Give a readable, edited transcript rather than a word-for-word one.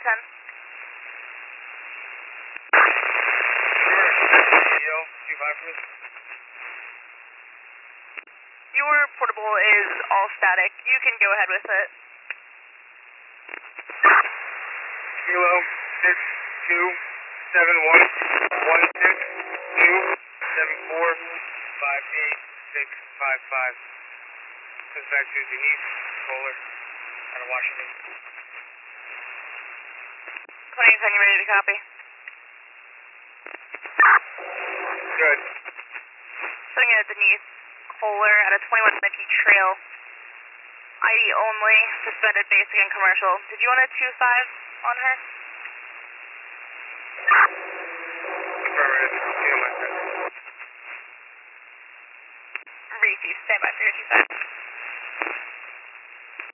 210. Sure. 25 for me. Your portable is all static. You can go ahead with it. Kilo 627162745865. Comes back to Denise Kohler out of Washington. 2010, you ready to copy? Good. Sending it to Denise Kohler at a 21 Mickey Trail. ID only, suspended basic and commercial. Did you want a 2.5 on her? Affirmative. See you on my side. Receive, stand by for your 2.5.